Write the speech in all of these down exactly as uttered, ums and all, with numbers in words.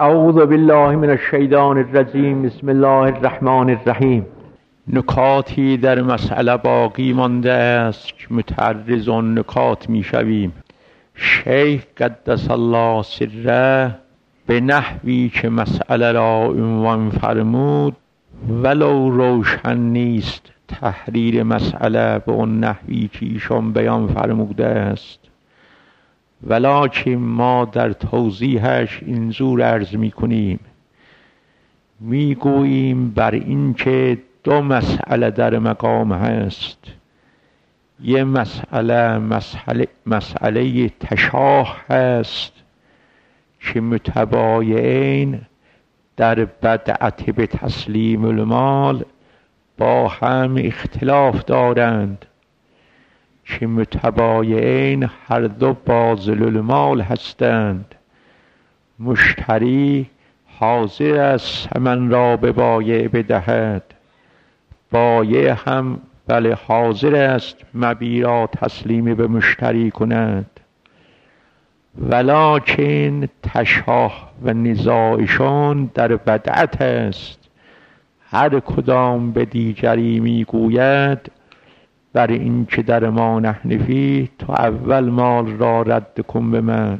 اعوذ بالله من الشیطان الرجیم. بسم الله الرحمن الرحیم. نکاتی در مسئله باقی مانده است که متعرض آن نکات می شویم. شیخ قدس الله سره به نحوی که مسئله را عنوان فرمود ولو روشن نیست تحریر مسئله به اون نحوی که ایشان بیان فرموده است، ولکن ما در توضیحش اینجور عرض می کنیم. می گوییم بر این که دو مسئله در مقام هست. یه مسئله مسئله, مسئله تشاه هست که متبایعین در بدعت به تسلیم المال با هم اختلاف دارند، که متبایعین هر دو باذل المال هستند. مشتری حاضر است ثمن را به بایع بدهد، بایع هم بله حاضر است مبیع را تسلیم به مشتری کند، ولکن تشاه و نزاعشان در بدعت است. هر کدام به دیگری میگوید بر این که در ما نحنفی تو اول مال را رد کن به من.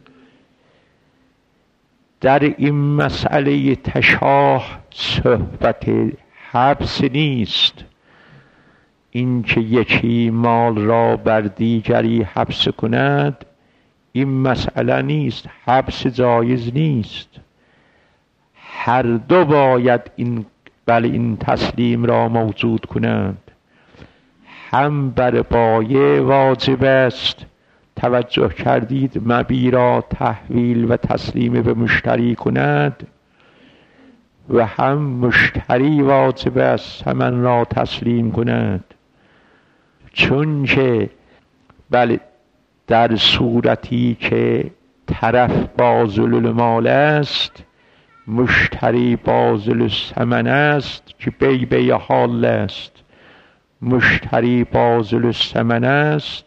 در این مسئله تشاه صحبت حبس نیست، این که یکی مال را بر دیگری حبس کند این مسئله نیست. حبس جایز نیست، هر دو باید این بله این تسلیم را موجود کنند. هم بر بایع واجب است، توجه کردید، مبیع را تحویل و تسلیم به مشتری کند، و هم مشتری واجب است ثمن را تسلیم کند. چون که بله در صورتی که طرف باذل المال است، مشتری باذل الثمن است که بی بی حال است. مشتری باذل الثمن است،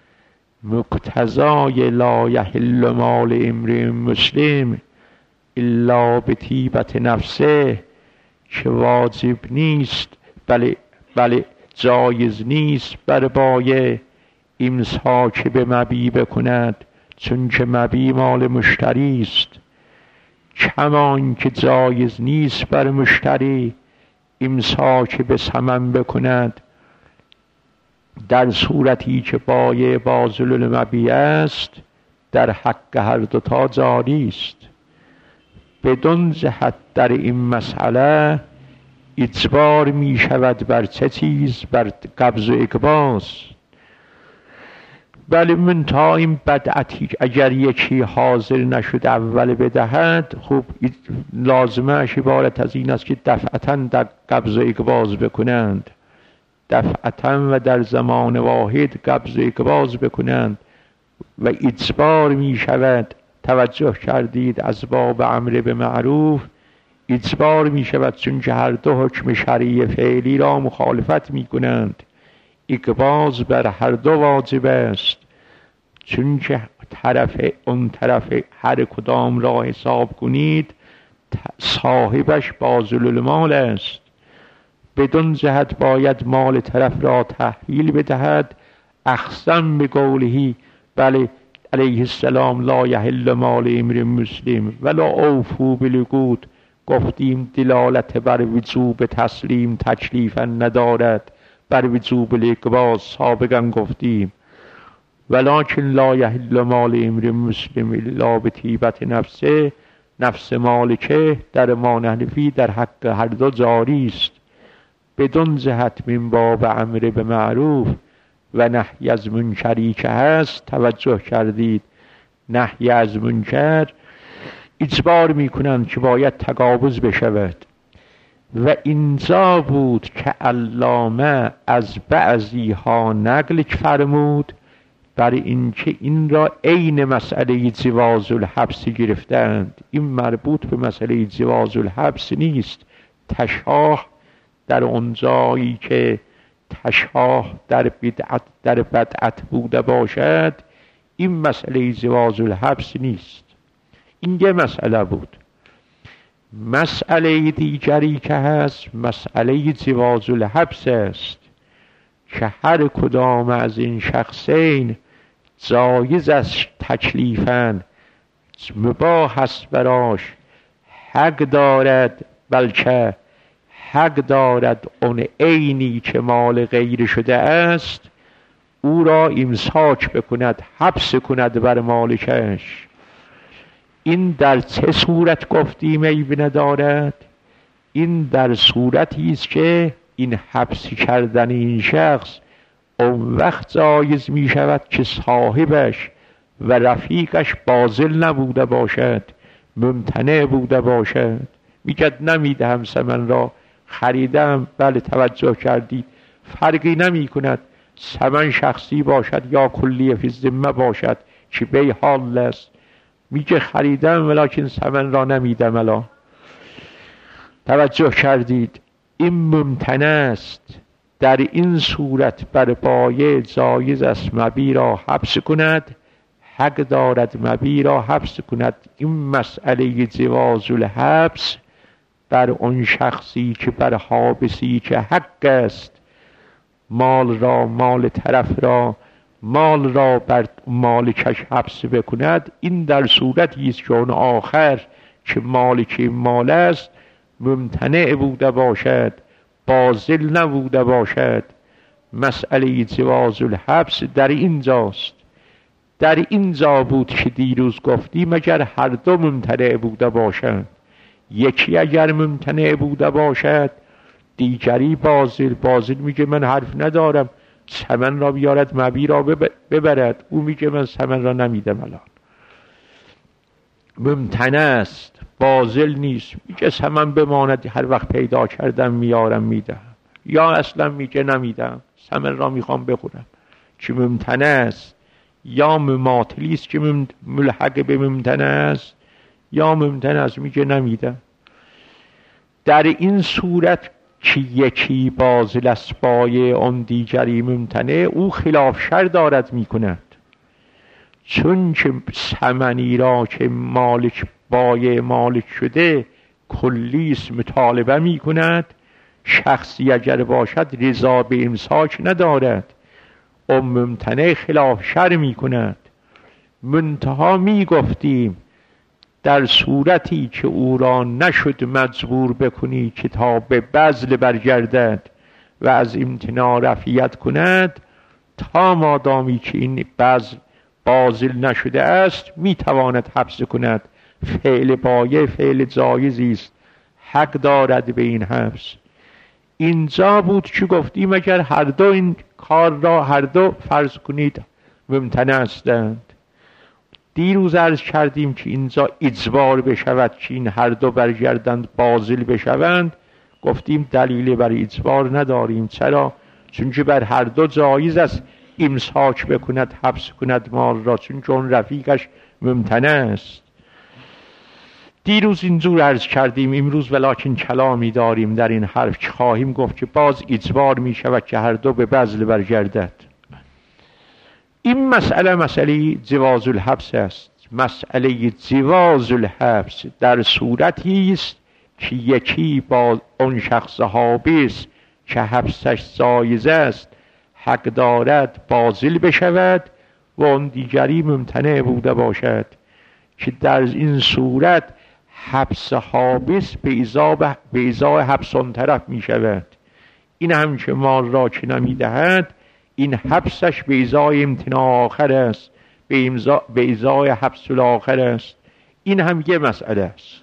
مقتضای لا یحل مال امرئ مسلم الا بطیبت نفسه، که واجب نیست بله بله جایز نیست بر بایع امساک به مبیع بکند، چون که مبیع مال مشتری است. کمان که جایز نیست بر مشتری امساک به ثمن بکند در صورتی که بایع باذل المبیع است، در حق هر دوتا جاری است. بدون جهت در این مسئله اجبار می شود بر چه چیز؟ بر قبض و اقباض. بله منتها این بدعتی اگر یکی حاضر نشد اول بدهد، خب لازمش عبارت از این است که دفعتاً در قبض و اقباض بکنند، دفعتاً و در زمان واحد قبض و اقباض بکنند و اجبار می شود. توجه کردید از باب امر به معروف اجبار می شود، چون که هر دو حکم شرعی فعلی را مخالفت می کنند. اقباض بر هر دو واجب است، چون که طرف اون طرف هر کدام را حساب کنید صاحبش باذل المال است. بدون جهت باید مال طرف را تحویل بدهد. اخصم به قوله بله علیه السلام لا یحل مال امرئ مسلم ولا اوفوا بالعقود. گفتیم دلالت بر وجوب تسلیم تکلیفا ندارد، بر وجوب الاقباض سابقا گفتیم. ولکن لا یحل مال امرئ مسلم الا بطیبت نفسه، نفس مالکه در ما نحنفی در حق هر دو جاری است. بدون جهت من باب امر به معروف و نهی از منکری که هست. توجه کردید نهی از منکر اجبار میکنند که باید تقابض بشود، و اینجا بود که علامه از بعضی ها نقل فرمود بر اینکه این را عین مسئله جواز الحبس گرفتند. این مربوط به مسئله جواز الحبس نیست. تشاه در اونجایی که تشاه در بدعت در بدعت بوده باشد این مسئله جواز الحبس نیست. این یه مسئله بود. مسئله دیگری که هست مسئله جواز الحبس است که هر کدام از این شخصین جایز است تکلیفاً، مباح است براش، حق دارد، بلکه حق دارد اون عینی که مال غیر شده است او را امساک بکند، حبس کند بر مالکش. این در چه صورت گفتیم عیب ندارد؟ این در صورتی است که این حبس کردن این شخص اون وقت جایز می شود که صاحبش و رفیقش باذل نبوده باشد، ممتنع بوده باشد. میگد نمیدهم ثمن را، خریدم، بله توجه کردید، فرقی نمی کند ثمن شخصی باشد یا کلی فی الذمه باشد که بی حال است. میگه خریدم ولیکن ثمن را نمیدم. الان توجه کردید، این ممتنع است. در این صورت بر بایع جایز است مبیع را حبس کند، حق دارد مبیع را حبس کند. این مسئله جواز الحبس بر اون شخصی که بر حابسی که حق است مال را، مال طرف را، مال را بر مالکش حبس بکند، این در صورتی است که اون آخر که مالک مال است ممتنع بوده باشد، باذل نبوده باشد. مسئله جواز الحبس در اینجاست. در اینجا بود که دیروز گفتیم اگر هر دو ممتنع بوده باشند، یکی اگر ممتنع بوده باشد دیگری باذل، باذل میگه من حرف ندارم، ثمن را بیارد مبیع را ببرد، او میگه من ثمن را نمیدم. الان ممتنع است، باذل نیست، میگه ثمن بماند، هر وقت پیدا کردم میارم میدم، یا اصلا میگه نمیدم، ثمن را میخوام بخورم. چه ممتنع است؟ یا مماثلی است که ملحق به ممتنع است، یا ممتنع است میگه نمیدم. در این صورت که یکی باذل است بایع اون دیگری ممتنع، او خلاف شر دارد میکند، چون که ثمنی را که مالک بایع مالک شده کلی است مطالبه میکند، شخصی اگر باشد رضا به امساک ندارد، اون ممتنع خلاف شر میکند. منتها میگفتیم در صورتی که او را نشد مجبور بکنی که تا به بذل برگردد و از امتناع رفیت کند، تا مادامی که این بذل باذل نشده است میتواند حبس کند. فعل بایع فعل جایزی است، حق دارد به این حبس. اینجا بود که گفتیم اگر هر دو این کار را هر دو فرض کنید ممتنع هستند. دیروز عرض کردیم که اینجا اجبار بشود که این هر دو برگردند باذل بشوند، گفتیم دلیل برای اجبار نداریم. چرا؟ چون که بر هر دو جایز است امساک بکند، حبس کند مال را، چون که اون رفیقش ممتنع است. دیروز اینجور عرض کردیم. امروز ولکن کلامی داریم در این حرف که خواهیم گفت که باز اجبار می شود که هر دو به بذل برگردد. این مسئله مسئله جواز الحبس است. مسئله جواز الحبس در صورتی است که یکی با اون شخص حابس که حبسش جایز است حق دارد باذل بشود و اون دیگری ممتنع بوده باشد، که در این صورت حبس حابس به ازای حبس اون طرف می شود. این هم که مال را که نمی دهد، این حبسش به ازای امتناع آخر است، به ازای حبس الاخر است. این هم یه مسئله است.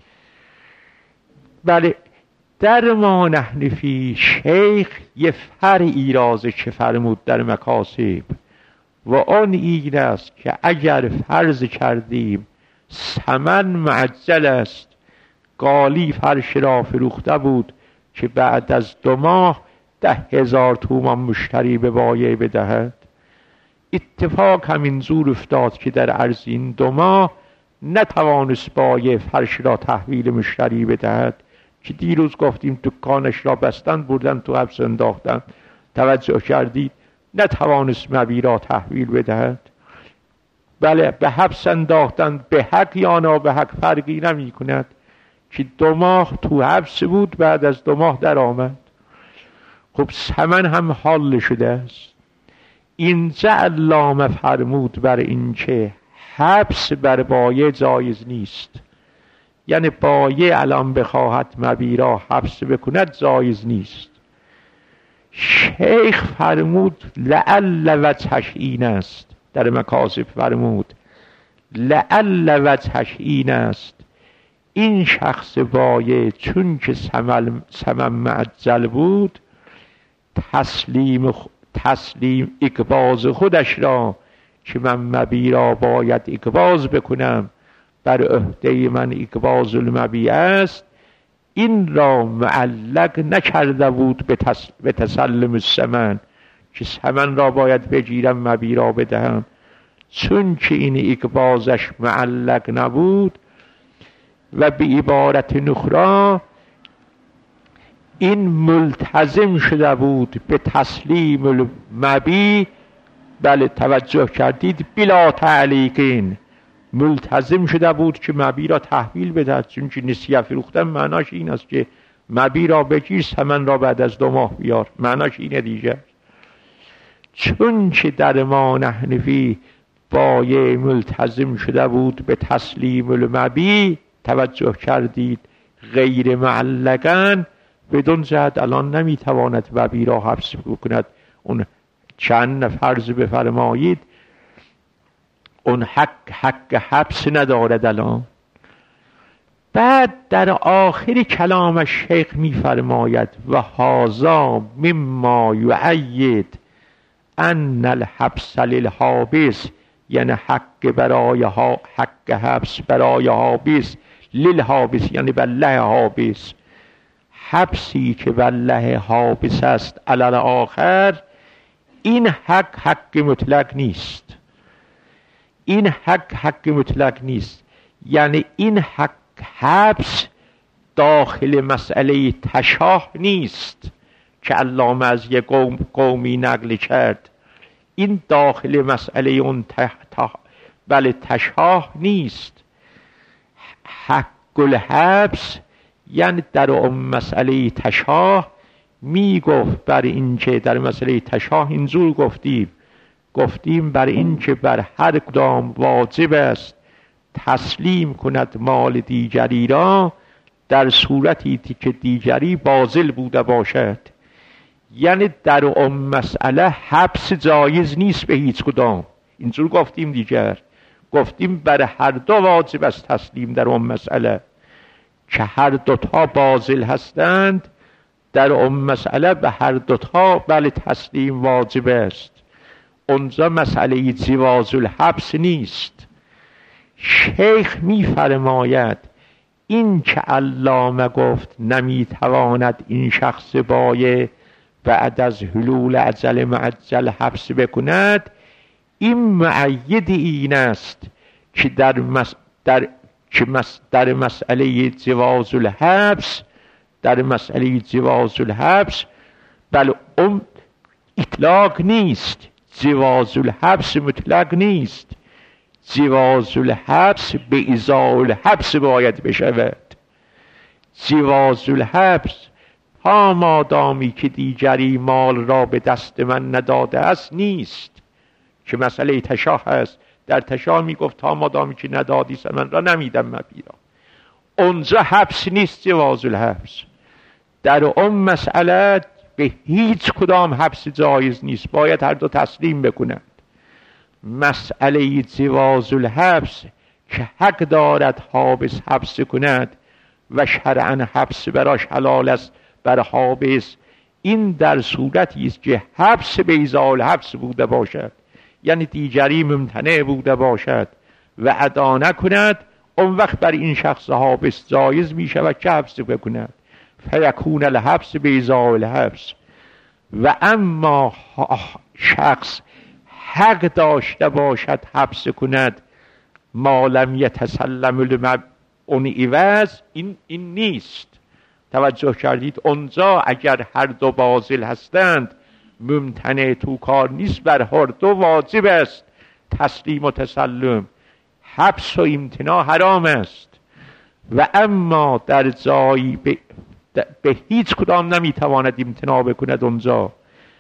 بله، در ما نحن فی شیخ یه فرعی رازه که فرمود در مکاسب، و آن این است که اگر فرض کردیم ثمن معجل است، قالی فرش را فروخته بود که بعد از دو ماه ده هزار تومان مشتری به بایع بدهد، اتفاق همین زور افتاد که در عرض این دو ماه نتوانست بایع فرش را تحویل مشتری بدهد، که دیروز گفتیم دکانش را بستن بردن تو حبس انداختن. توجه کردید؟ نتوانست مبیع را تحویل بدهد. بله، به حبس انداختن، به حق یا نه به حق فرقی نمی کند. که دو ماه تو حبس بود، بعد از دو ماه در آمد. خب سمن هم حال شده است. اینجا علامه فرمود بر این که حبس بر بایع جایز نیست، یعنی بایع الان بخواهد مبیع را حبس بکند جایز نیست. شیخ فرمود لعل وجهش این است، در مکاسب فرمود لعل وجهش این است، این شخص بایع چون که ثمن معجل بود، تسلیم تسلیم اقباض خودش را که من مبیع را باید اقباض بکنم، بر عهده من اقباض المبیع است، این را معلق نکرده بود به, تس... به تسلم الثمن، که ثمن را باید بگیرم مبیع را بدهم. چون که این اقباضش معلق نبود و به عبارت نخرا این ملتزم شده بود به تسلیم المبیع. بله توجه کردید، بلا تعلیقین ملتزم شده بود که مبیع را تحویل بدهد. چون که نسیه فروختن معناش این است که مبیع را بگیر، ثمن را بعد از دو ماه بیار، معناش اینه دیگه. چون که در ما نحنفی بایع ملتزم شده بود به تسلیم المبیع، توجه کردید، غیر معلقاً، بدون جهت الان نمیتواند مبیع را حبس بکند. اون چند فرض بفرمایید اون حق حق حبس ندارد الان. بعد در آخر کلامش شیخ میفرماید و هذا مما یؤید ان الحبس للحابس، یعنی حق برای ها حق حبس برای حابس، للحابس یعنی بالله حابس، حبسی که بالله حابس است علی آخر، این حق حق مطلق نیست. این حق حق مطلق نیست، یعنی این حق حبس داخل مسئله تشاه نیست که علامه از یک قوم قومی نقل کرد. این داخل مسئله اون تح... بله تشاه نیست. حق الحبس یعنی در اون مسئله تشاه می گفت بر این که در مسئله تشاه اینجور گفتیم گفتیم بر این که بر هر کدام واجب است تسلیم کند مال دیگری را در صورتی که دیگری باطل بوده باشد. یعنی در اون مسئله حبس جایز نیست به هیچ کدام. اینجور گفتیم دیگر، گفتیم بر هر دو واجب است تسلیم در اون مسئله که هر دوتا باطل هستند. در اون مسئله به هر دوتا بله تسلیم واجب است. اونجا مسئله جواز الحبس نیست. شیخ می فرماید این که علامه گفت نمیتواند این شخص بایع بعد از حلول اجل معجل حبس بکند، این معید این است که در مس... در که مس... در مسئله جواز الحبس در مسئله جواز الحبس بل ام اطلاق نیست، جواز الحبس مطلق نیست. جواز الحبس به ازاء الحبس باید بشود. جواز الحبس ها مادامی که دیگری مال را به دست من نداده است نیست، که مسئله تشاه است. در تشاه می گفت ها مادامی که ندادی ثمن را نمیدم مبیع را. اونجا حبس نیست، جواز الحبس. در اون مسئله به هیچ کدام حبس جایز نیست، باید هر دو تسلیم بکنند. مسئله جواز الحبس که حق دارد حابس حبس کند و شرعاً حبس براش حلال است بر حابس، این در صورتی است که حبس به ازاء الحبس بوده باشد، یعنی دیگری ممتنع بوده باشد و ادا نکند، اون وقت بر این شخص حابس جایز می شود که حبس بکند، فیکون الحبس به ازاء الحبس. و اما شخص حق داشته باشد حبس کند ما لم یتسلم المبیع اون عوض، این این نیست. توجه کردید؟ اونجا اگر هر دو باطل هستند ممتنع تو کار نیست، بر هر دو واجب است تسلیم و تسلم. حبس و امتناع حرام است و اما در جایی به, به هیچ کدام نمیتواند امتناع بکند اونجا.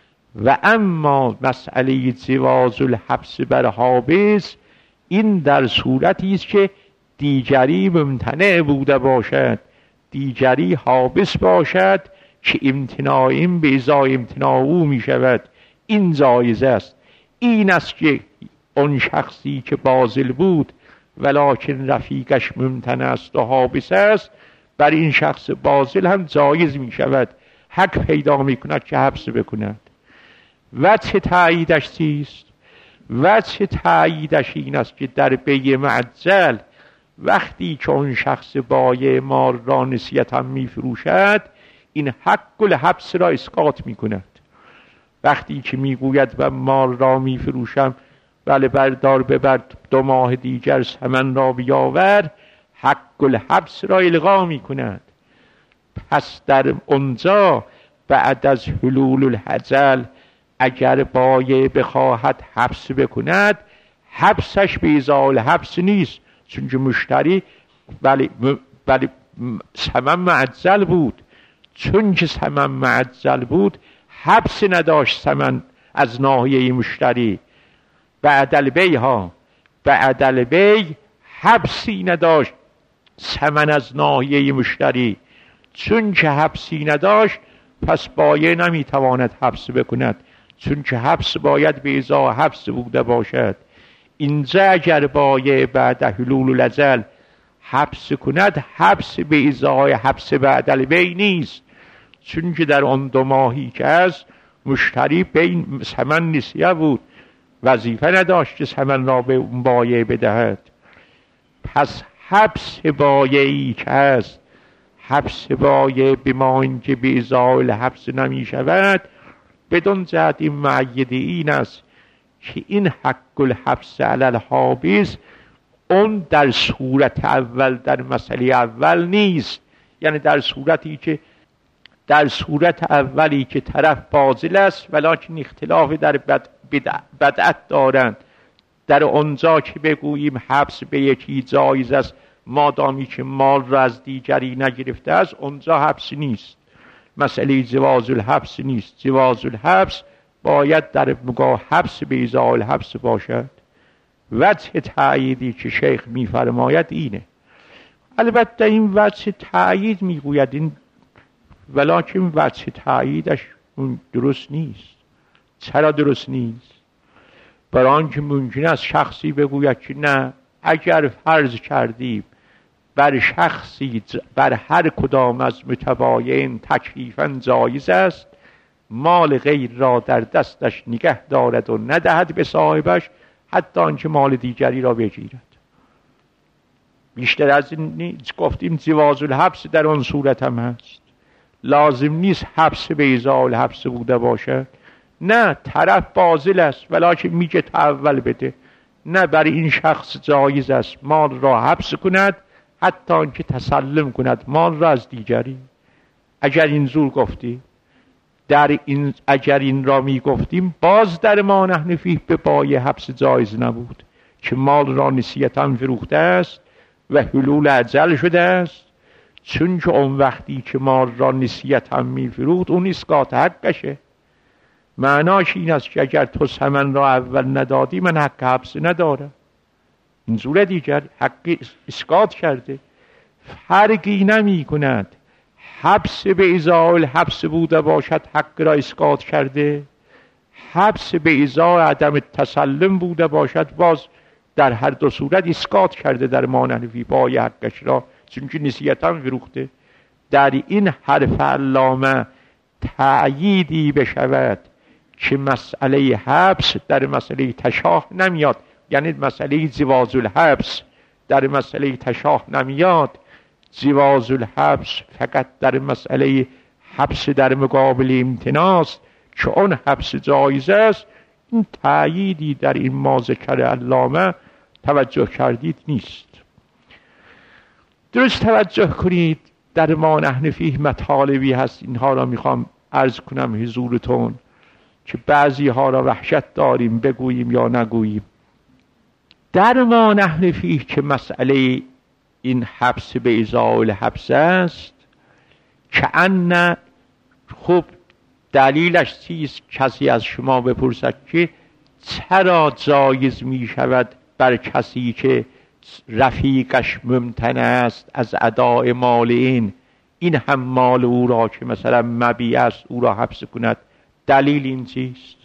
و اما مسئله جواز الحبس بر حابس، این در صورتی است که دیگری ممتنع بوده باشد، دیگری حابس باشد که امتناع این به ازای امتناع او می شود، این جایز است. این است که اون شخصی که باذل بود ولکن رفیقش ممتنع است و حابس است، بر این شخص باذل هم جایز می شود، حق پیدا می کند که حبس بکند. وجه تأییدش چیست؟ وجه تأییدش این است که در بیع معجل وقتی که اون شخص بایع مال را نسیتا می فروشد، این حق الحبس را اسقاط می کند. وقتی که می گوید و مال را می فروشم ولی بردار ببر دو ماه دیگر ثمن را بیاور، حق الحبس را الغا می کند. پس در اونجا بعد از حلول الحجل اگر بایع بخواهد حبس بکند، حبسش به ازای الحبس نیست، چون که مشتری ولی ولی ثمن معجل بود، چون که ثمن معجل بود حبس نداشت ثمن از ناحیه مشتری. بعد البیع ها بعد البیع حبسی نداشت ثمن از ناحیه مشتری، چون که حبسی نداشت پس بایع نمیتواند حبس بکند، چون که حبس باید به ازای حبس بوده باشد. اینجا اگر بایع بعد حلول الاجل حبس کند، حبس به ازای حبس بعد البیع نیست، چون که در آن دو ماهی که از مشتری بین ثمن نسیه بود، وظیفه نداشت که ثمن را به بایع بدهد. پس حبس بایعی که است، حبس بایع بما اینکه به ازای الحبس نمی شود، بدون جهت این معید این است که این حق الحبس علی الحابس اون در صورت اول در مسئله اول نیست. یعنی در صورتی که در صورت اولی که طرف باذل است ولکن اختلاف در بد بدعت دارند، در اونجا که بگوییم حبس به یکی جایز است مادامی که مال را از دیگری نگرفته است، اونجا حبس نیست، مسئله جواز الحبس نیست. جواز الحبس باید در مقابل حبس به ازای الحبس باشد. وجه تأییدی که شیخ میفرماید اینه. البته این وجه تأیید میگوید این، ولکن وجه تأییدش اون درست نیست. چرا درست نیست؟ برای آنکه ممکن است شخصی بگوید که نه، اگر فرض کردیم بر شخصی بر هر کدام از متبایعین تکلیفاً جایز است مال غیر را در دستش نگه دارد و ندهد به صاحبش، حتی آنکه مال دیگری را بگیرد. بیشتر از این نیست. گفتیم جواز الحبس در آن صورت هم هست، لازم نیست حبس به ازای الحبس بوده باشد. نه، طرف باذل است ولکن میگه اول بده، نه، برای این شخص جایز است مال را حبس کند حتی آنکه تسلم کند مال را از دیگری. اگر این زور گفتی در این اگر این را می گفتیم باز در ما نحن فیه به بایع حبس جایز نبود که مال را نسیتا فروخته است و حلول اجل شده است، چون که اون وقتی که مال را نسیتا می فروخت اون اسقاط حقشه. معناش این است که اگر تو ثمن را اول ندادی من حق حبس ندارم. این زور دیگر حق اسقاط کرده، فرقی نمی کند حبس به ازای الحبس بوده باشد حق را اسقاط کرده، حبس به ازای عدم تسلم بوده باشد باز در هر دو صورت اسقاط کرده در مانحنفی بایع حقش را، چون که نسیتا فروخته. در این حرف علامه تأییدی بشود که مسئله حبس در مسئله تشاه نمیاد، یعنی مسئله جواز الحبس در مسئله تشاه نمیاد. جواز الحبس فقط در مسئله حبس در مقابل امتناست که اون حبس جایز است. این تأییدی در این ما ذکر علامه توجه کردید نیست. درست توجه کنید، در ما نحن فیه مطالبی هست، اینها را میخوام عرض کنم حضورتون که بعضی ها را وحشت داریم بگوییم یا نگوییم. در ما نحن فیه که مسئله این حبس به ازای الحبس است که ان خوب دلیلش چیست؟ کسی از شما بپرسد که چرا جایز می شود بر کسی که رفیقش ممتنع است از اداء مال این این هم مال او را که مثلا مبیع است او را حبس کند؟ دلیل این چیست؟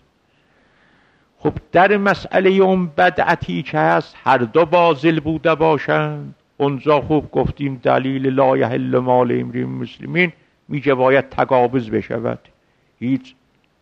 خب در مسئله اون بدعتی که هست هر دو باطل بوده باشند، اونجا خوب گفتیم دلیل لا یحل مال امرئ مسلمین میگه باید تقابض بشود هیچ.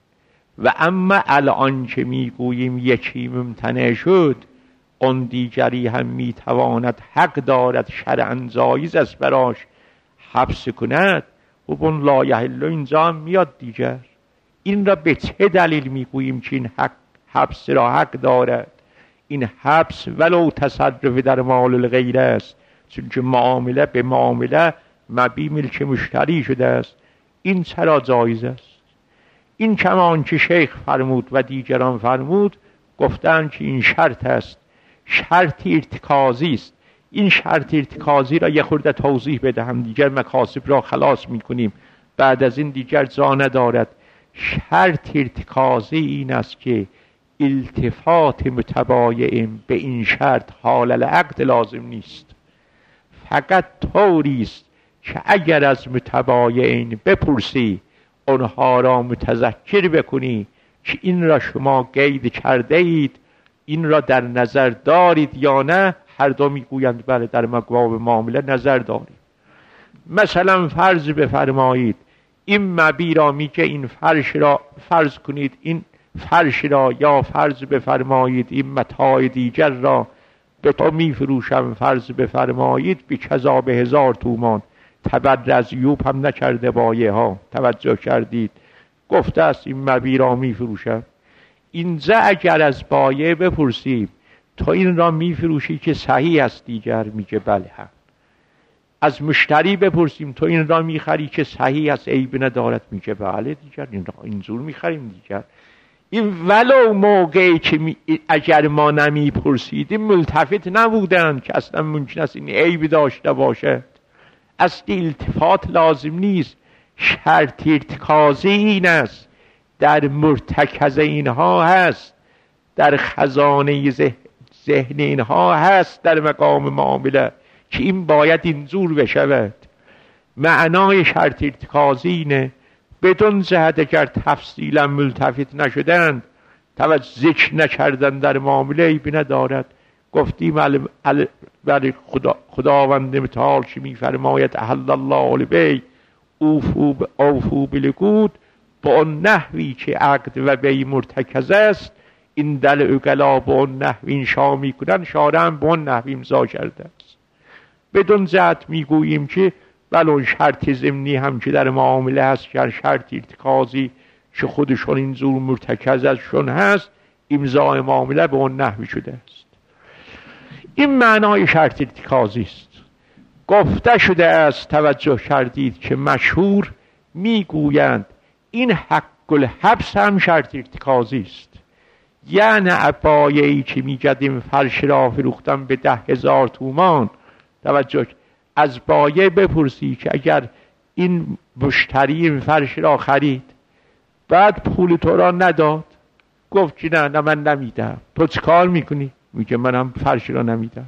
و اما الان که میگوییم یکی ممتنع شد اون دیگری هم میتواند حق دارد شرعاً جایز است براش حبس کند، خب اون لا یحل اینجا هم میاد دیگر. این را به چه دلیل میگوییم که این حق حبس را حق دارد؟ این حبس ولو تصرف در مال الغیر است، چون که معامله به معامله مبی ملک مشتری شده است. این چرا جایز است؟ این کمان که شیخ فرمود و دیگران فرمود گفتند که این شرط است، شرط ارتکازی است. این شرط ارتکازی را یه خورده توضیح بدهم، دیگر مکاسب را خلاص میکنیم، بعد از این دیگر جا ندارد. شرط ارتکازی این است که التفات متبایع به این شرط حال العقد لازم نیست، فقط طوری است که اگر از متبایعین بپرسی اونها را متذکر بکنی که این را شما قید کرده اید، این را در نظر دارید یا نه، هر دو میگویند بله در مقام معامله نظر دارید. مثلا فرض بفرمایید این مبی را میگه این فرش را فرض کنید، این فرش را یا فرض بفرمایید این متاع دیگر را به تو میفروشم، فرض بفرمایید به کذا به هزار تومان، تبرز یوب هم نکرده بایه ها، توجه کردید؟ گفته است این مبی را میفروشم. اینجا اگر از بایه بپرسیم تو این را میفروشی که صحیح است، دیگر میگه بله هم. از مشتری بپرسیم تو این را میخری که صحیح است عیب ندارد، میگه بله، دیگر این را اینجور میخریم. دیگر این ولو موقعی که می... اگر ما نمیپرسیدیم ملتفت نبودند که اصلا ممکن است این عیب داشته باشد. اصلی التفات لازم نیست. شرط ارتکازی این است، در مرتکز اینها هست، در خزانه ذهن اینها هست در مقام معامله که این باید اینجور بشود. معنای شرط ارتکازی اینه، بدون جهت اگر تفصیلا ملتفت نشدند، توجه ذکر نکردن در معامله عیبی ندارد. گفتیم ولی خدا خداوند متعال که میفرماید احل الله البیع اوفو اوفو بالعقود، با اون نحوی که عقد و بیع مرتکز است، این دل عقلا با اون نحوی انشا میکنن، شارع هم با اون نحوی امضا کرده است. بدون جهت میگوییم که ولو شرط ضمنی هم که در معامله هست، که شرط ارتکازی که خودشون این زور مرتکز ازشون هست، امضای معامله به اون نحوی شده است. این معنای شرط ارتکازی است. گفته شده است، توجه کردید که مشهور میگویند این حق الحبس هم شرط ارتکازی است. یعنی بایعی که میگدیم فرش را فروختم به ده هزار تومان، توجه از بایع بپرسی که اگر این مشتری این فرش را خرید بعد پول تو را نداد، گفت که نه نه من نمیدم، تو چه کار میکنی؟ میگه منم فرش را نمیدم.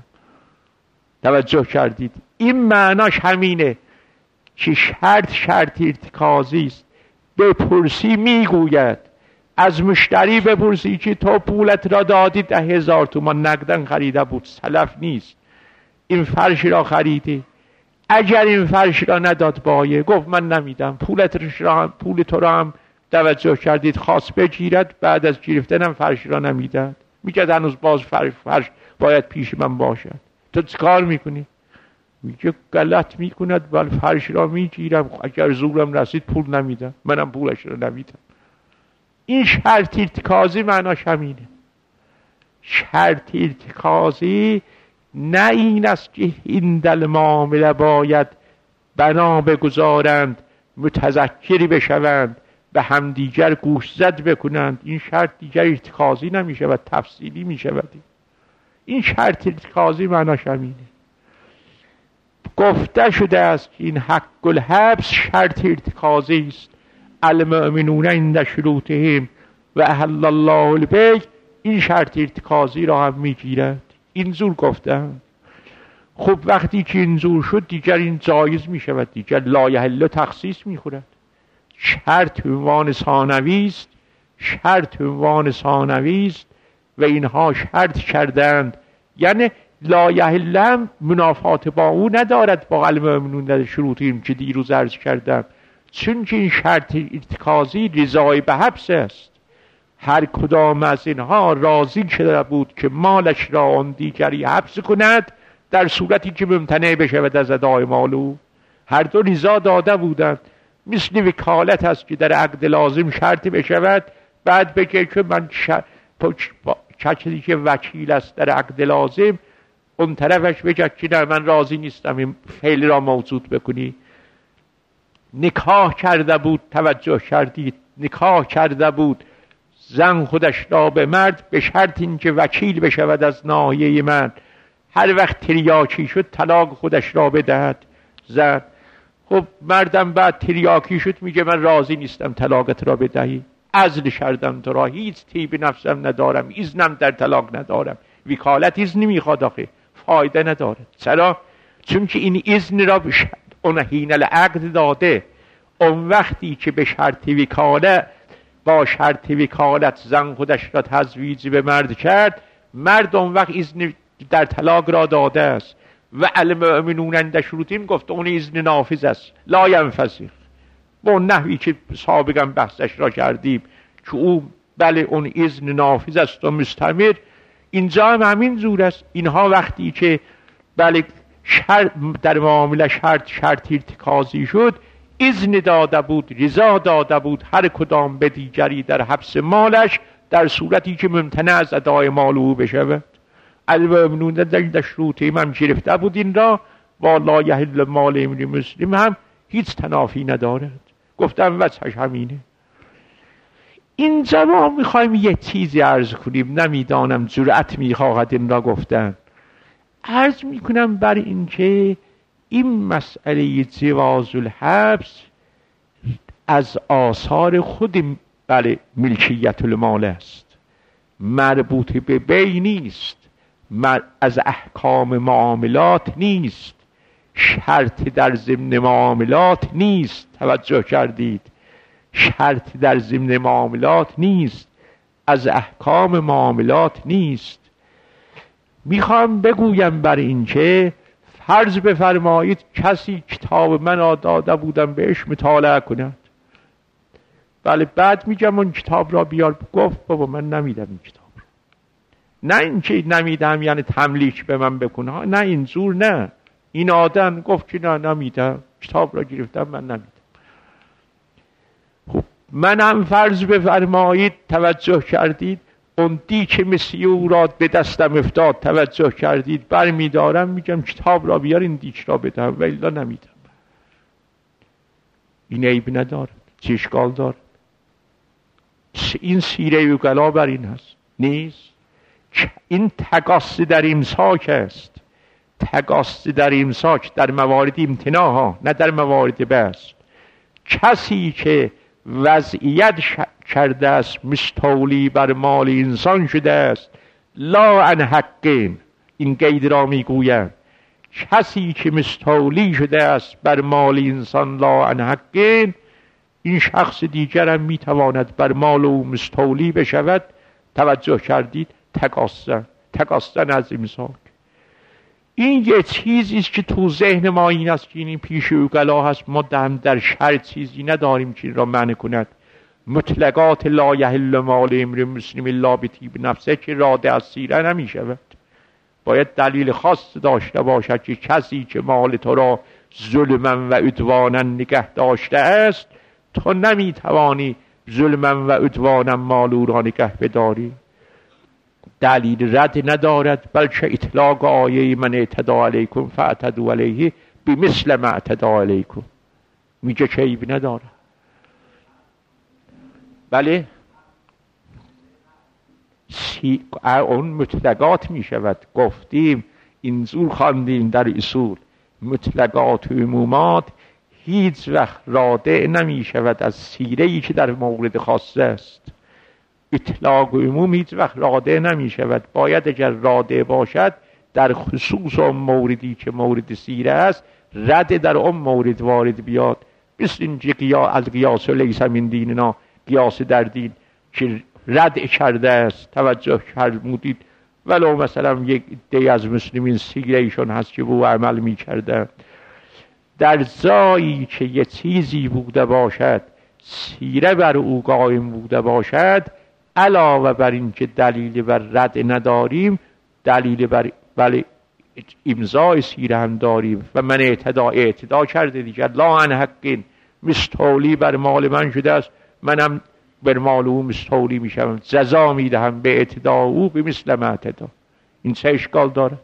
توجه کردید؟ این معناش همینه که شرط شرط ارتکازی است. بپرسی میگوید، از مشتری بپرسی که تو پولت را دادی ده هزار تومان، نقدن خریده بود، سلف نیست، این فرش را خریده. اگر این فرش را نداد بایه، گفت من نمیدم، پولت را هم پول تو را هم توجه کردید خواست بگیرد، بعد از گرفتنم فرش را نمیداد، میگه هنوز باز فرش, فرش باید پیش من باشد، تو چه کار میکنی؟ میگه غلط میکند، بل فرش را میگیرم، اگر زورم رسید پول نمیدم، منم پولش را نمیدم. این شرط ارتکازی معناش همینه. شرط ارتکازی نه این است که این دل معامله باید بنا بگذارند، متذکری بشوند، به همدیگر گوش زد بکنند. این شرط دیگر ارتکازی نمیشه و تفصیلی میشه. این شرط ارتکازی معناش همینه. گفته شده است این حق الحبس شرط ارتکازی است. المؤمنون عند شروطهم و احل الله البیع، این شرط ارتکازی را هم میگیرد. این زور گفتن. خب وقتی که این زور شد دیگر این جایز می شود، دیگر لا یحل تخصیص می خورد. شرط عنوان ثانوی است، شرط عنوان ثانوی است و اینها شرط کردند، یعنی لا یحل هم منافات با او ندارد با المؤمنون در شروطیم که دیروز عرض کردم، چون که این شرط ارتکازی رضای به حبس است. هر کدام از اینها راضی شده بود که مالش را آن دیگری حبس کند در صورتی که ممتنع بشود از ادای مال او. هر دو رضا داده بودند. مثل وکالت است که در عقد لازم شرطی بشود، بعد بگه که من کسی که وکیل است در عقد لازم اون طرفش بگه که نه من راضی نیستم این فعل را موجود بکنی. نکاح کرده بود، توجه کردید، نکاح کرده بود زن خودش را به مرد به شرط اینکه وکیل بشود از ناحیه من، هر وقت تریاکی شد طلاق خودش را بدهد زن. خب مردم بعد تریاکی شد میگه من راضی نیستم طلاقت را بدهی، عزل کردم تو را، هیچ طیب نفسم ندارم، ایذنم در طلاق ندارم. وکالت ایذن نمیخواد آخه، فایده نداره. چرا؟ چون که این ایذن را به اون حین العقد داده. اون وقتی که به شرط وکالت با شرط وکالت زن خودش را تزویج به مرد کرد، مرد اون وقت ایذن در طلاق را داده است و المؤمنون عند شروطهم گفت اون ایذن نافذ است، لا ینفسخ. با اون نحوی که سابقا بحثش را کردیم که او بله اون ایذن نافذ است و مستمر، اینجا هم همین زور است. اینها وقتی که بله شرط در معامله شرط شرط ارتکازی شد، اذن داده بود، رضا داده بود هر کدام به دیگری در حبس مالش در صورتی که ممتنع از ادای مال او بشود. المؤمنون در شروطهم هم گرفته بود این را، و لا یحل مال امرئ مسلم هم هیچ تنافی ندارد. گفتم وجهش همینه. اینجا ما میخوایم یه چیزی عرض کنیم، نمیدانم جرأت میخواهد این را گفتن. عرض میکنم بر این که این مسئله جواز الحبس از آثار خود بله ملکیت المال است، مربوط به بی نیست، از احکام معاملات نیست، شرط در ضمن معاملات نیست. توجه کردید؟ شرط در ضمن معاملات نیست، از احکام معاملات نیست. میخوام بگویم بر این که فرض بفرمایید کسی کتاب من را داده بودم بهش مطالعه کند، بله بعد میگم اون کتاب را بیار، گفت بابا من نمیدم این کتاب را. نه این که نمیدم یعنی تملیک به من بکنه، نه این زور، نه این آدم گفت که نه نمیدم، کتاب را گرفتم من نمیدم. خب منم فرض بفرمایید توجه کردید اون دی که مثل او را به دستم افتاد، توجه کردید، برمیدارم میگم کتاب را بیار این دیک را بدم و الا نمیدم. این عیب ندارد، چه اشکال دارد؟ این سیره وکلا بر این هست نیست. این تقاصد در امساک است، تقاصد در امساک در موارد امتناع ها، نه در موارد بحث. کسی که وضعیت کرده است مستولی بر مال انسان شده است، لا عن حقین، این قید را میگویند، کسی که مستولی شده است بر مال انسان لا عن حقین، این شخص دیگر هم میتواند بر مال او مستولی بشود. توجه کردید؟ تقاصدن، تقاصدن از امساک. این یه چیزی است که تو ذهن ما این است که این پیش اوکلا هست، ما هم در شرع چیزی نداریم که این را معنی کند. مطلقات لا یحل مال امرئ مسلم الا بطیب نفسه که راده از سیره نمی شود، باید دلیل خاص داشته باشد که کسی که مال تو را ظلما و عدوانا نگه داشته است، تو نمی توانی ظلما و عدوانا مال او را نگه بداری. دلیل رد ندارد، بلکه اطلاق آیه من اعتدى علیکم فاعتدوا علیه بمثل ما اعتدى علیکم، میگه که عیب نداره. بله سی... اون مطلقات می شود. گفتیم این زور خواندیم در اصول، مطلقات و عمومات هیچ وقت رادع نمی شود از سیره‌ای که در مورد خاصه است. اطلاق و عموم هیچ وقت رادع نمی شود. باید اگر رادع باشد در خصوص اون موردی که مورد سیره است رد در اون مورد وارد بیاد. مثل اینکه قیاس از قیاس لیس من دیننا، قیاس در دین که رد کرده است، توجه فرمودید. ولو مثلا یک عده از مسلمین سیره ایشون هست که او عمل می کرده. در جایی که یه چیزی بوده باشد سیره بر او قائم بوده باشد، علاوه بر این که دلیل بر رد نداریم، دلیل بر ولی امضای سیره هم داریم. و من اعتدا اعتدا کرده دیگر لا عن حقین، مستولی بر مال من شده است، منم بر مال او مستولی میشم، جزا میدهم به اعتدا او به مثل ما اعتدا. این چه اشکال دارد؟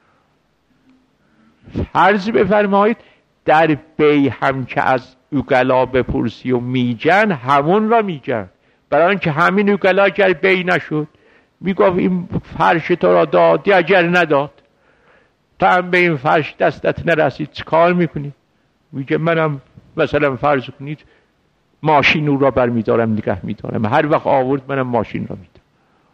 فرض بفرمایید در بی هم که از اوگلا بپرسی و میجن، همون را میجن. برای اینکه همین اوگلا اگر بی نشد میگفت این فرش تو را دادی، اگر نداد تا هم به این فرش دستت نرسید چه کار میکنی؟ میگه منم مثلا فرض کنید ماشین او را بر میدارم نگه میدارم، هر وقت آورد منم ماشین را میدم.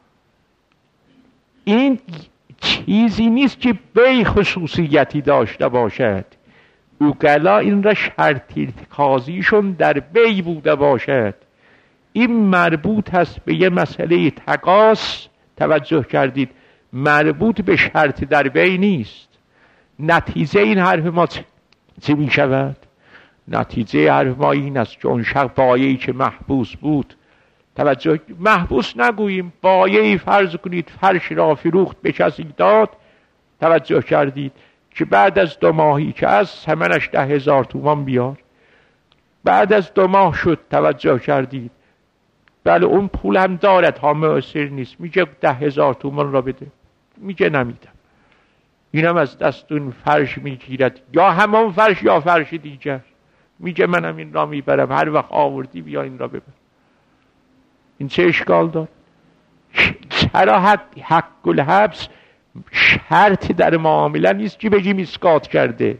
این چیزی نیست که بی خصوصیتی داشته باشد. اوگلا این را شرط ارتکازیشون در بی بوده باشد. این مربوط هست به یه مسئله تقاص، توجه کردید، مربوط به شرط در بی نیست. نتیجه این حرف ما چه می شود؟ نتیجه حرف ما این است که اون شخص بایعی که محبوس بود، توجه، محبوس نگوییم، بایعی فرض کنید فرش را فروخت به کسی داد، توجه کردید، که بعد از دو ماهی که از ثمنش ده هزار تومان بیار. بعد از دو ماه شد، توجه کردید، بله اون پول هم دارد ها، مؤثر نیست، میگه ده هزار تومان را بده، میگه نمیدم. اینم از دستون فرش میگیرد، یا همان فرش یا فرش دیگر، میگه منم این را میبرم، هر وقت آوردی بیا این را ببر. این چه اشکال دار؟ چرا حق حق الحبس شرط در معامله نیست که بگیم اسقاط کرده.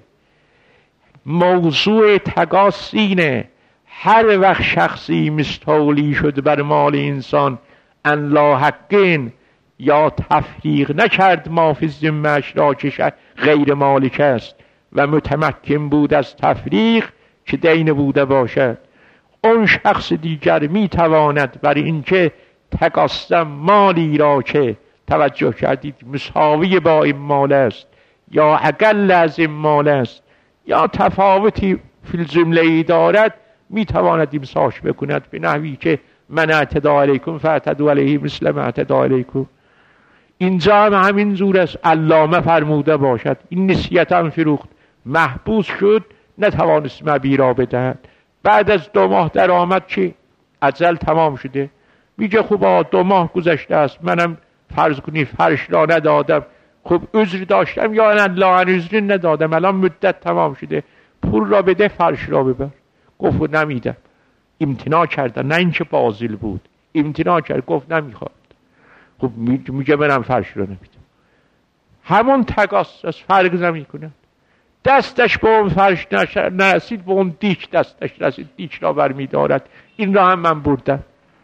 موضوع تقاص اینه، هر وقت شخصی مستولی شد بر مال انسان ان لا حقین، یا تفریق نکرد ما فی ذمه‌اش را که غیر مالک است و متمکن بود از تفریق که دین بوده باشد، اون شخص دیگر میتواند بر اینکه تقاصم مالی را که توجه کردید مساوی با این مال است یا اقل از این مال است یا تفاوتی فی الجمله ای دارد، میتواند امساش بکند به نحوی که من اعتدا علیکم فاعتدوا علیه مثل ما اعتدا علیکم. اینجا هم همین زور است. علامه فرموده باشد این نسیتا فروخت، محبوس شد، نتوانست مبیع را بدهد، بعد از دو ماه در آمد که اجل تمام شده، میگه خب دو ماه گذشته است، منم فرض کنی فرش را ندادم، خب عذر داشتم یا نه لا عذر ندادم، الان مدت تمام شده، پول را بده فرش را ببر. گفت نمیدم، امتناع کردن، نه اینکه باطل بود، امتناع کرد، گفت نمیخواد. خب میگه منم فرش را نمیدم. همون تقاص است، فرق نمیکنه. دستش به اون فرش نرسید، به اون دیک دستش رسید، دیک را برمی دارد، این را هم من بردم.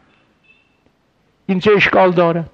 این چه اشکال دارد؟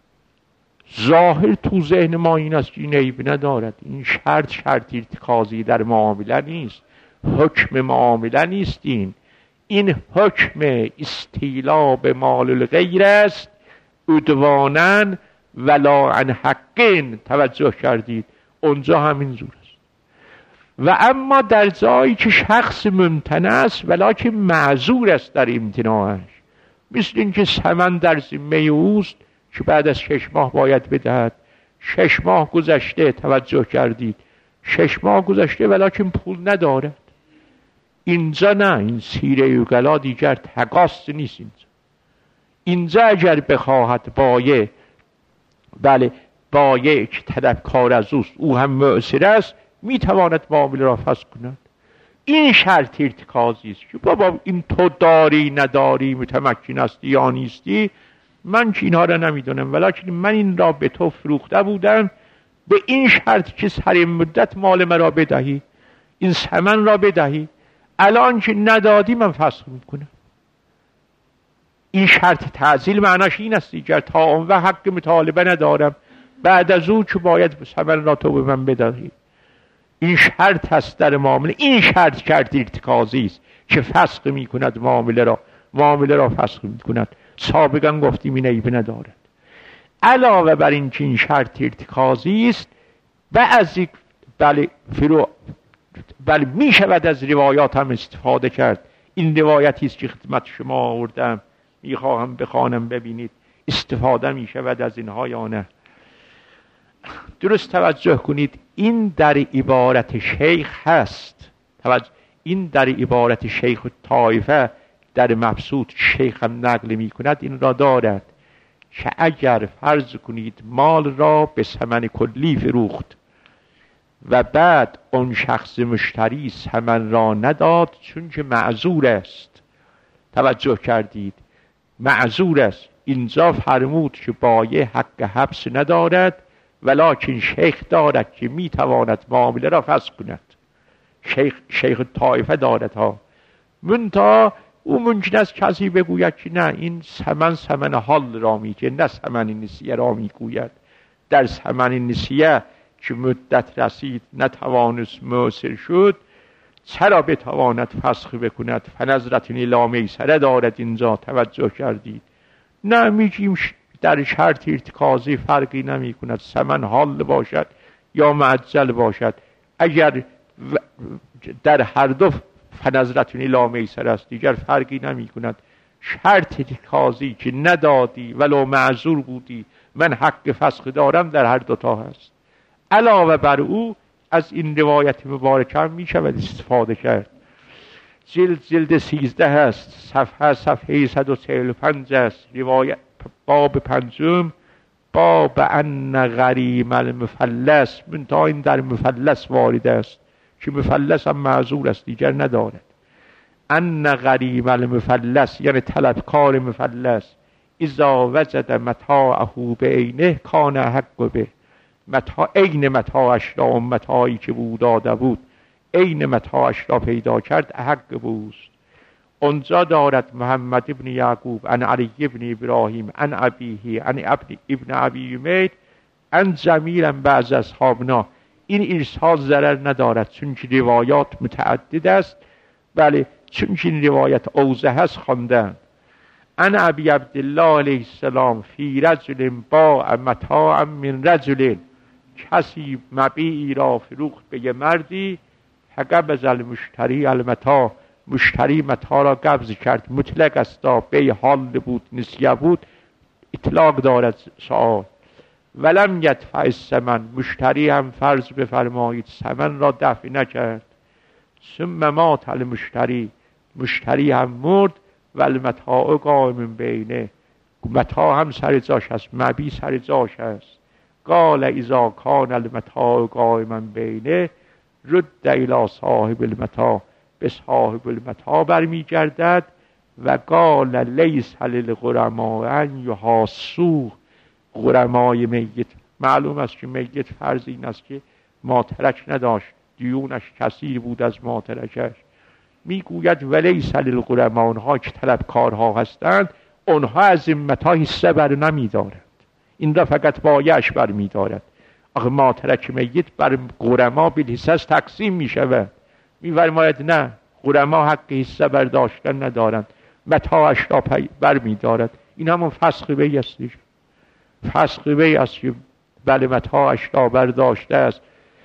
ظاهر تو ذهن ما این است که این عیب ندارد. این شرط شرط ارتکازی در معامله نیست، حکم معامله نیست. این این حکم استیلا به مال الغیر است، عدوانن ولا عن حقین. توجه کردید؟ اونجا همین زور است. و اما در جایی که شخص ممتنع است ولکن معذور است در امتناعش، مثل اینکه ثمن در ذمه اوست که بعد از شش ماه باید بدهد، شش ماه گذشته، توجه کردید، شش ماه گذشته ولکن پول ندارد. اینجا نه، این سیره اوگلا دیگر تقاص نیست. اینجا اینجا اگر بخواهد بایع، بله بایع که طلبکار از اوست، او هم مؤثر است، میتواند معامله را فسخ کند. این شرط ارتکازی است که بابا این تو داری نداری، متمکن هستی یا نیستی، من که اینها را نمیدونم، ولیکن من این را به تو فروخته بودم به این شرط که سر مدت مال مرا بدهی. این ثمن را بدهی. الان که ندادی من فسخ میکنم. این شرط تعزیل معناش این است دیگر، تا اون وقت حق مطالبه ندارم، بعد از او که باید ثمن را تو به من بدهی. این شرط هست در معامله. این شرط شرط ارتکازی است که فسخ میکند معامله را، معامله را فسخ میکند. سابقا گفتیم این عیب ندارد. علاوه بر این که این شرط ارتکازی است، بعضی بله فرو بله می شود از روایات هم استفاده کرد. این روایتی است که خدمت شما آوردم، میخواهم بخوانم ببینید استفاده می شود از اینها یا نه. درست توجه کنید، این در عبارت شیخ هست. توجه، این در عبارت شیخ طایفه در مبسوط شیخ هم نقل می کند، این را دارد که اگر فرض کنید مال را به ثمن کلی فروخت و بعد اون شخص مشتری ثمن را نداد چون که معذور است. توجه کردید، معذور است. اینجا فرمود که بایع حق حبس ندارد، ولکن شیخ دارد که میتواند معامله را فسخ کند. شیخ شیخ طایفه دارد ها. منتها او ممکن است کسی بگوید که نه، این ثمن ثمن حال را میگه، نه ثمن نسیه را میگوید. در ثمن نسیه که مدت رسید نتوانست موثر شد، چرا بتواند فسخ بکند؟ فنظرة الی میسره دارد اینجا. توجه کردید؟ نه، میگیم در شرط ارتکازی فرقی نمی کند، ثمن حال باشد یا معجل باشد. اگر در هر دو فنظرة الی میسره است، دیگر فرقی نمی کند. شرط ارتکازی که ندادی ولو معذور بودی من حق فسخ دارم، در هر دوتا هست. علاوه بر او از این روایت مبارکه هم می شود استفاده کرد. جلد جلد سیزده هست، صفحه صفحه صد و چهل و پنج است. روایت باب پنجم، باب ان غریم المفلس. منتها این در مفلس وارد است که مفلس هم معذور است، دیگر ندارد. ان غریم المفلس یعنی طلبکار مفلس، اذا وجد متاعه بعینه کان حق به. متاع عین متاعش را، متاعی که بود داده بود عین متاعش را پیدا کرد، حق بود. اونجا دارد محمد ابن یعقوب عن علی ابن ابراهیم عن ابیه عن ابن ابن ابی امید عن جمیل بعض اصحابنا. این ارسال ضرر ندارد چون که روایات متعدد است. بله، چون که این روایت اوضح هست خواندن. عن ابی عبدالله علیه السلام فی رجل باع متاعا من رجل. کسی مبیعی را فروخت به یه مردی، فقبض المشتری المتاع. مشتری متاع را قبض کرد. مطلق است، به حال بود، نسیه بود، اطلاق دارد سؤال. ولم یدفع الثمن. مشتری هم فرض بفرمایید ثمن را دفع نکرد. ثم مات المشتری. مشتری هم مرد. و المتاع قائم بینه. متاع هم سر جاش است، مبیع سر جاش است. قال اذا کان المتاع قائما بینه رد الی صاحب المتاع. به صاحب المتاع برمی گردد. و قال لیس للغرماء ان یحاصوه. غرمای میت، معلوم است که میت فرض این است که ماترک نداشت، دیونش کثیر بود از ماترکش. میگوید ولیس للغرماء، اونها که طلبکارها هستند اونها از این متاع حصه بر نمیدارند، این را فقط بایعش بر میدارد. آخه ماترک میت بر غرما بالحصه تقسیم میشود. میفرماید نه، غرما حق حصه برداشتن ندارند، متاعش را بر میدارد. این همون فسخ بیع است. فسخ بیع است که بله متاعش را برداشته است،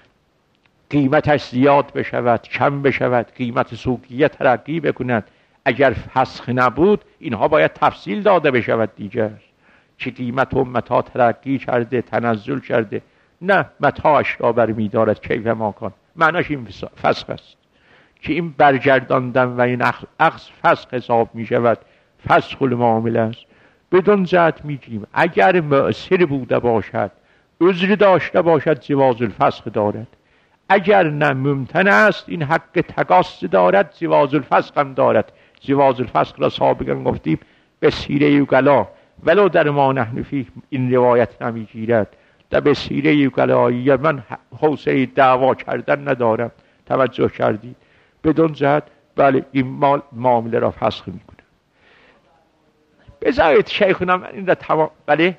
قیمتش زیاد بشود کم بشود، قیمت سوقیه ترقی بکند. اگر فسخ نبود اینها باید تفصیل داده بشود دیگر، چه قیمت و متاع ترقی کرده تنزل کرده. نه، متاعش را بر میدارد کیف ما کن. معناش این فسخ است که این برگرداندن و این اخذ فسخ حساب می شود. فسخ المعامله است. بدون جهت میگیم اگر مؤثر بوده باشد، عذر داشته باشد، جواز الفسخ دارد. اگر نه ممتنع است، این حق تقاص دارد، جواز الفسخ هم دارد. جواز الفسخ را سابقا گفتیم به سیره اوغلا، ولو در ما نحن فیه این روایت نمیگیرد. در به سیره اوغلایی من حوصله دعوا کردن ندارم، توجه کردید؟ بدون جهت بله این مال معامله را فسخ میکنه. بذارید شیخنا من این را تمام. بله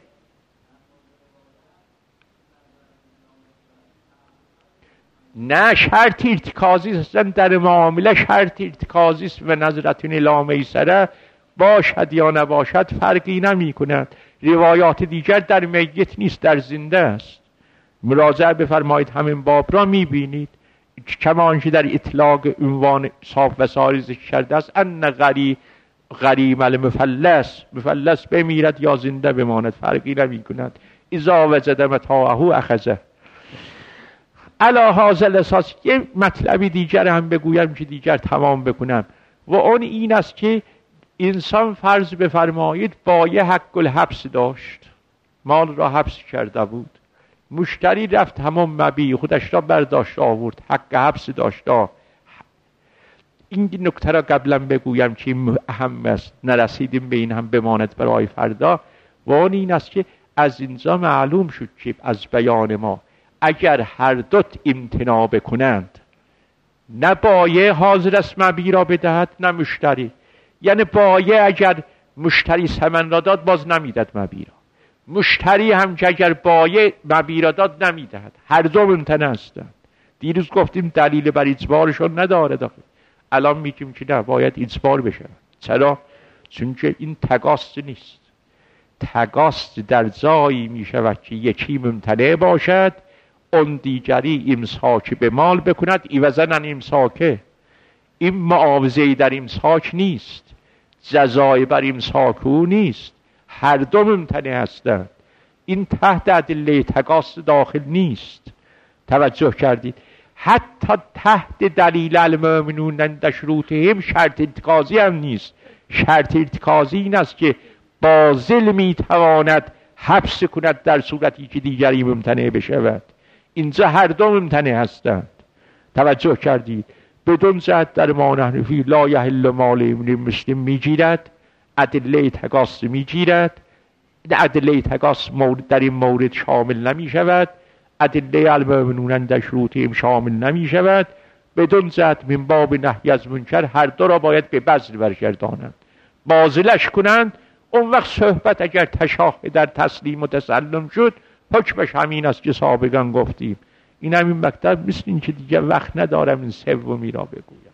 نه شرط ارتکازی است در معامله، شرط ارتکازی است و نظرتون الی میسره باشد یا نباشد فرقی نمی کند. روایات دیگر در میت نیست، در زنده است. مراجعه بفرمایید همین باب را میبینید کما آنچه در اطلاق عنوان صاف و ساری ذکر کرده است ان غری غریم المفلس، مفلس بمیرد یا زنده بماند فرقی نمی کند. اذا وجد متاعه اخذه. علی هذا الاساس یه مطلبی دیگر هم بگویم که دیگر تمام بکنم و اون این است که انسان فرض بفرمایید با یه حق الحبس داشت، مال را حبس کرده بود، مشتری رفت همون مبیع خودش را برداشت آورد، حق حبس داشت. این نکته را قبلا بگویم که اهم است، نرسیدیم به این هم بماند برای فردا. و اون این است که از اینجا معلوم شد که از بیان ما اگر هر دوت امتناع بکنند، نه بایع حاضر است مبیع را بدهد نه مشتری، یعنی بایع اگر مشتری ثمن را داد باز نمیداد مبیع را، مشتری هم که اگر بایع مبیع را داد نمیدهد، هر دو ممتنع هستند. دیروز گفتیم دلیل بر اجبارشون نداره داخل، الان میگیم که نه باید اجبار بشه. چرا؟ چون که این تقاص نیست. تقاص در جایی میشود که یکی ممتنع باشد اون دیگری امساک به مال بکند عوضاً عن امساکه. این معاوضه در امساک نیست، جزای بر امساک او نیست، هر دو ممتنع هستند. این تحت ادله تقاص داخل نیست. توجه کردید؟ حتی تحت دلیل المؤمنون عند شروطهم شرط ارتکازی هم نیست. شرط ارتکازی این است که باذل میتواند حبس کند در صورتی که دیگری ممتنع بشود. اینجا هر دو ممتنع هستند. توجه کردید؟ بدون جهت در ما نحن فی لا یحل مال امرئ مسلم میگیرد، ادله تقاص میگیرد، ادله تقاص مورد در این مورد شامل نمی شود، ادله المؤمنون عند شروطهم شامل نمی شود. بدون جهت من باب نهی از منکر هر دو را باید به بذل برگردانند، باذلش کنند. اون وقت صحبت اگر تشاه در تسلیم و تسلم شد حکمش همین است که سابقا گفتیم. این همین مکتب مثل این که دیگه وقت ندارم این سومی را بگویم.